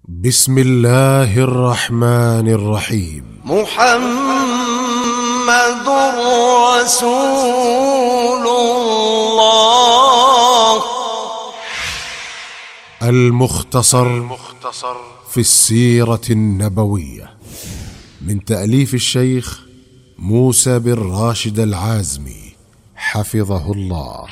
بسم الله الرحمن الرحيم. محمد رسول الله. المختصر في السيرة النبوية من تأليف الشيخ موسى بن راشد العازمي حفظه الله.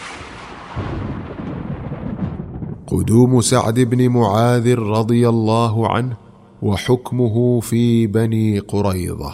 قدوم سعد بن معاذ رضي الله عنه وحكمه في بني قريظة.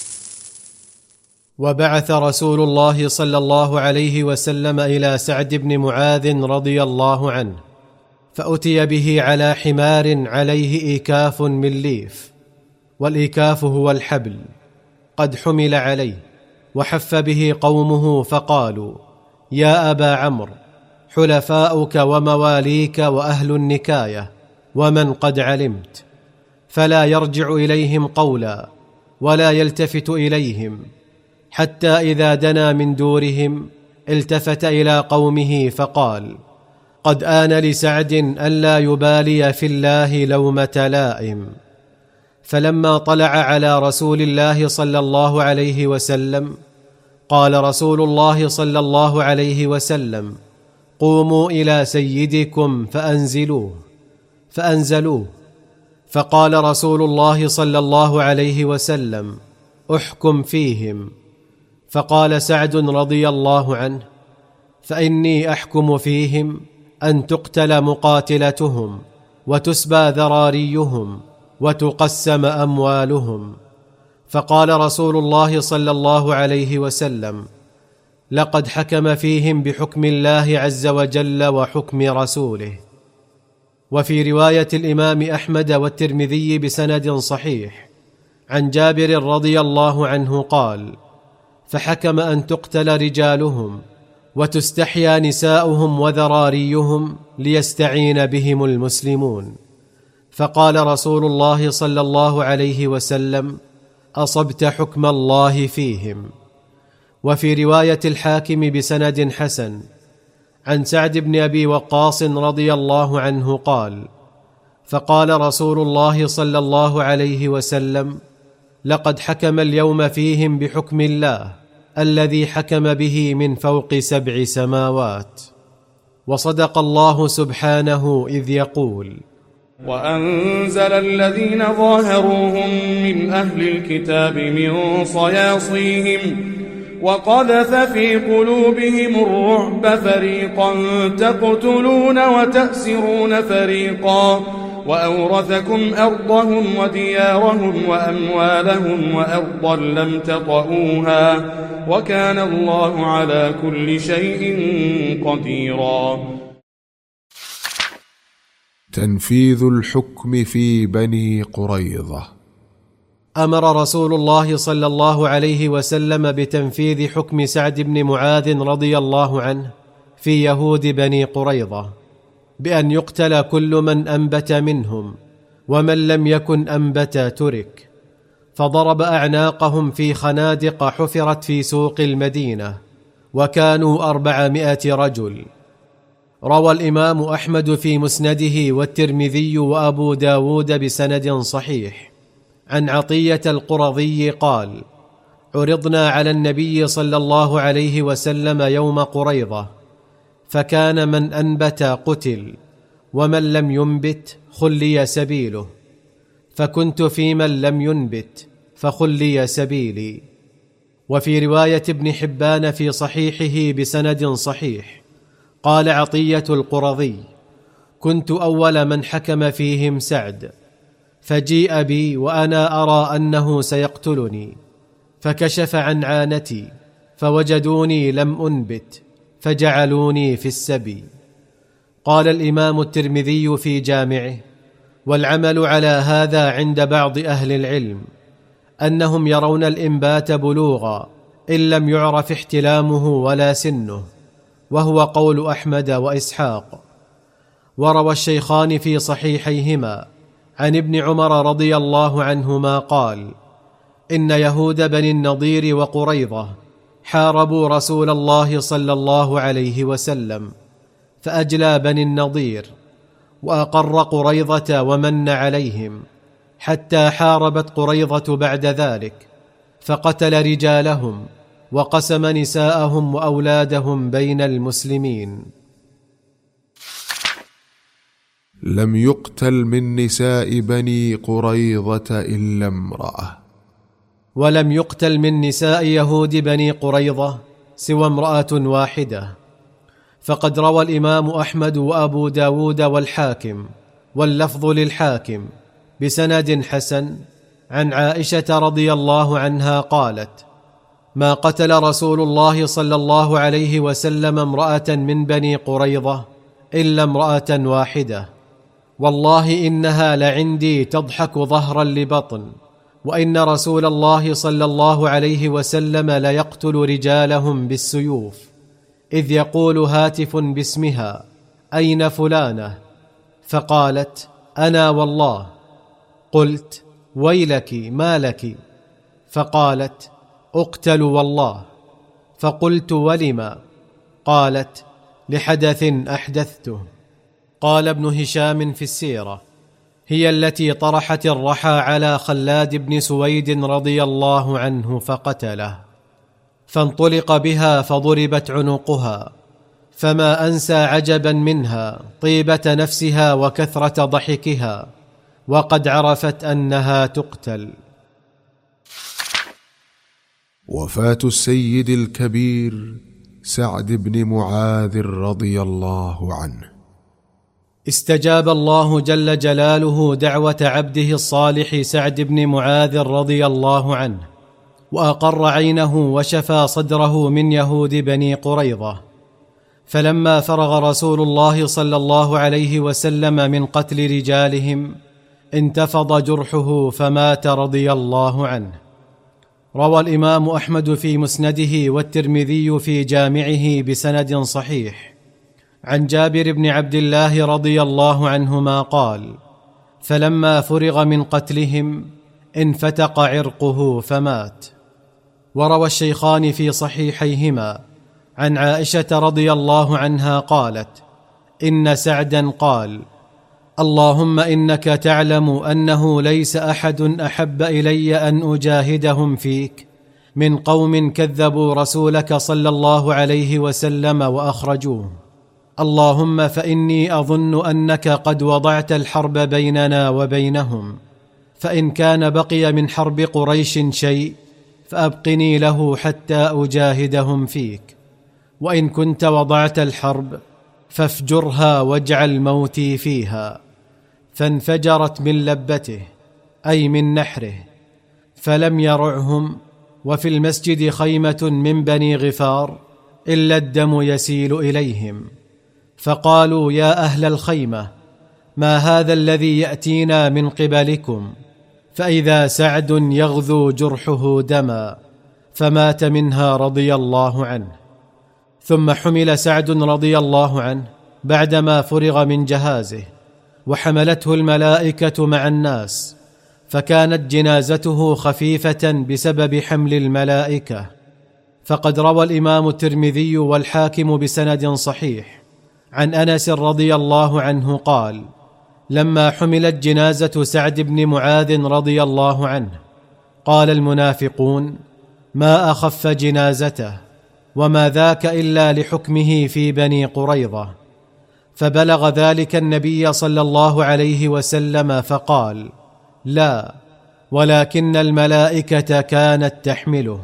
وبعث رسول الله صلى الله عليه وسلم إلى سعد بن معاذ رضي الله عنه، فأتي به على حمار عليه إيكاف من ليف، والإيكاف هو الحبل، قد حمل عليه، وحف به قومه فقالوا: يا أبا عمرو، حلفاؤك ومواليك وأهل النكاية ومن قد علمت، فلا يرجع إليهم قولا ولا يلتفت إليهم، حتى إذا دنا من دورهم التفت إلى قومه فقال: قد آن لسعد ألا يبالي في الله لومة لائم. فلما طلع على رسول الله صلى الله عليه وسلم قال رسول الله صلى الله عليه وسلم: قوموا إلى سيدكم فأنزلوه. فقال رسول الله صلى الله عليه وسلم: احكم فيهم. فقال سعد رضي الله عنه: فإني أحكم فيهم أن تقتل مقاتلتهم وتسبى ذراريهم وتقسم أموالهم. فقال رسول الله صلى الله عليه وسلم: لقد حكم فيهم بحكم الله عز وجل وحكم رسوله. وفي رواية الإمام أحمد والترمذي بسند صحيح عن جابر رضي الله عنه قال: فحكم أن تقتل رجالهم وتستحيا نساؤهم وذراريهم ليستعين بهم المسلمون. فقال رسول الله صلى الله عليه وسلم: أصبت حكم الله فيهم. وفي رواية الحاكم بسند حسن عن سعد بن أبي وقاص رضي الله عنه قال: فقال رسول الله صلى الله عليه وسلم: لقد حكم اليوم فيهم بحكم الله الذي حكم به من فوق 7 سماوات. وصدق الله سبحانه إذ يقول: وأنزل الذين ظاهروهم من أهل الكتاب من صياصيهم وقذف في قلوبهم الرعب، فريقا تقتلون وتأسرون فريقا، وأورثكم أرضهم وديارهم وأموالهم وأرضا لم تطئوها، وكان الله على كل شيء قديرا. تنفيذ الحكم في بني قريظة. أمر رسول الله صلى الله عليه وسلم بتنفيذ حكم سعد بن معاذ رضي الله عنه في يهود بني قريظة، بأن يقتل كل من أنبت منهم، ومن لم يكن أنبت ترك. فضرب أعناقهم في خنادق حفرت في سوق المدينة، وكانوا 400 رجل. روى الإمام أحمد في مسنده والترمذي وأبو داود بسند صحيح عن عطية القرظي قال: عرضنا على النبي صلى الله عليه وسلم يوم قريظة، فكان من أنبت قتل، ومن لم ينبت خلي سبيله، فكنت في من لم ينبت فخلي سبيلي. وفي رواية ابن حبان في صحيحه بسند صحيح قال عطية القرظي: كنت أول من حكم فيهم سعد، فجيء بي وأنا أرى أنه سيقتلني، فكشف عن عانتي فوجدوني لم أنبت فجعلوني في السبي. قال الإمام الترمذي في جامعه: والعمل على هذا عند بعض أهل العلم أنهم يرون الإنبات بلوغا إن لم يعرف احتلامه ولا سنه، وهو قول أحمد وإسحاق. وروى الشيخان في صحيحيهما عن ابن عمر رضي الله عنهما قال: إن يهود بني النضير وقريظة حاربوا رسول الله صلى الله عليه وسلم، فأجلى بني النضير وأقر قريظة ومن عليهم، حتى حاربت قريظة بعد ذلك، فقتل رجالهم وقسم نساءهم وأولادهم بين المسلمين. لم يقتل من نساء بني قريظة إلا امرأة. ولم يقتل من نساء يهود بني قريظة سوى امرأة واحدة. فقد روى الإمام أحمد وأبو داود والحاكم، واللفظ للحاكم بسند حسن، عن عائشة رضي الله عنها قالت: ما قتل رسول الله صلى الله عليه وسلم امرأة من بني قريظة إلا امرأة واحدة، والله إنها لعندي تضحك ظهرا لبطن، وإن رسول الله صلى الله عليه وسلم ليقتل رجالهم بالسيوف، إذ يقول هاتف باسمها: أين فلانة؟ فقالت: أنا والله. قلت: ويلك ما لك؟ فقالت: أقتل والله. فقلت: ولم؟ قالت: لحدث أحدثته. قال ابن هشام في السيرة: هي التي طرحت الرحى على خلاد بن سويد رضي الله عنه فقتله، فانطلق بها فضربت عنقها، فما أنسى عجبا منها طيبة نفسها وكثرة ضحكها، وقد عرفت أنها تقتل. وفاة السيد الكبير سعد بن معاذ رضي الله عنه. استجاب الله جل جلاله دعوة عبده الصالح سعد بن معاذ رضي الله عنه، وأقر عينه وشفى صدره من يهود بني قريظة. فلما فرغ رسول الله صلى الله عليه وسلم من قتل رجالهم انتفض جرحه فمات رضي الله عنه. روى الإمام أحمد في مسنده والترمذي في جامعه بسند صحيح عن جابر بن عبد الله رضي الله عنهما قال: فلما فرغ من قتلهم انفتق عرقه فمات. وروى الشيخان في صحيحيهما عن عائشة رضي الله عنها قالت: إن سعدا قال: اللهم إنك تعلم أنه ليس أحد أحب إلي أن أجاهدهم فيك من قوم كذبوا رسولك صلى الله عليه وسلم وأخرجوه. اللهم فإني أظن أنك قد وضعت الحرب بيننا وبينهم، فإن كان بقي من حرب قريش شيء فأبقني له حتى أجاهدهم فيك، وإن كنت وضعت الحرب فافجرها واجعل موتي فيها. فانفجرت من لبته، أي من نحره، فلم يرعهم، وفي المسجد خيمة من بني غفار إلا الدم يسيل إليهم، فقالوا: يا أهل الخيمة، ما هذا الذي يأتينا من قبلكم؟ فإذا سعد يغذو جرحه دما، فمات منها رضي الله عنه. ثم حمل سعد رضي الله عنه بعدما فرغ من جهازه، وحملته الملائكة مع الناس، فكانت جنازته خفيفة بسبب حمل الملائكة. فقد روى الإمام الترمذي والحاكم بسند صحيح عن أنس رضي الله عنه قال: لما حملت جنازة سعد بن معاذ رضي الله عنه قال المنافقون: ما أخف جنازته، وما ذاك إلا لحكمه في بني قريظة. فبلغ ذلك النبي صلى الله عليه وسلم فقال: لا، ولكن الملائكة كانت تحمله.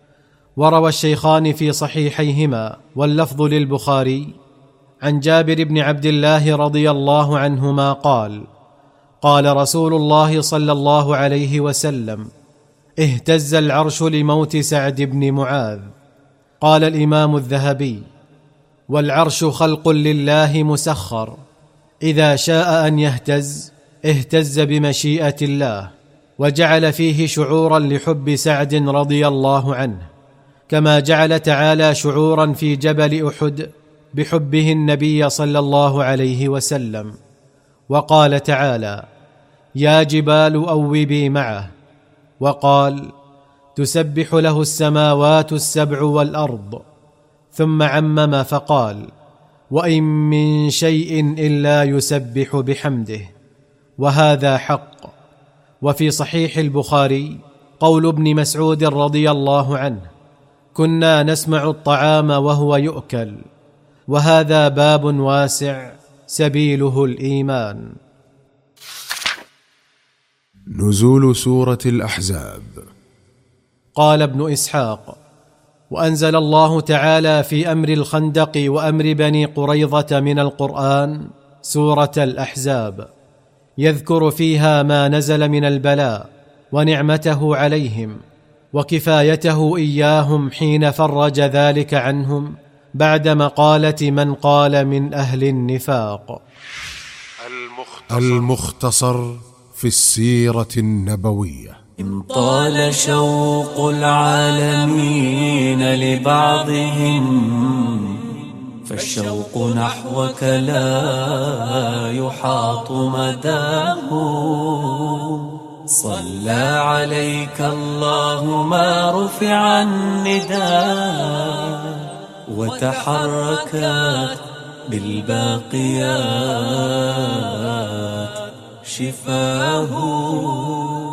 وروى الشيخان في صحيحيهما واللفظ للبخاري عن جابر بن عبد الله رضي الله عنهما قال: قال رسول الله صلى الله عليه وسلم: اهتز العرش لموت سعد بن معاذ. قال الإمام الذهبي: والعرش خلق لله مسخر، إذا شاء أن يهتز اهتز بمشيئة الله، وجعل فيه شعورا لحب سعد رضي الله عنه، كما جعل تعالى شعورا في جبل أحد بحبه النبي صلى الله عليه وسلم. وقال تعالى: يا جبال أوبي معه. وقال: تسبح له السماوات السبع والأرض. ثم عمم فقال: وإن من شيء إلا يسبح بحمده، وهذا حق. وفي صحيح البخاري قول ابن مسعود رضي الله عنه: كنا نسمع الطعام وهو يؤكل. وهذا باب واسع سبيله الإيمان. نزول سورة الأحزاب. قال ابن إسحاق: وأنزل الله تعالى في أمر الخندق وأمر بني قريظة من القرآن سورة الأحزاب، يذكر فيها ما نزل من البلاء ونعمته عليهم وكفايته إياهم حين فرج ذلك عنهم بعد مقالة من قال من أهل النفاق. المختصر في السيرة النبوية. إن طال شوق العالمين لبعضهم فالشوق نحوك لا يحاط مداه. صلى عليك الله ما رفع النداء وتحركت بالباقيات شفاه.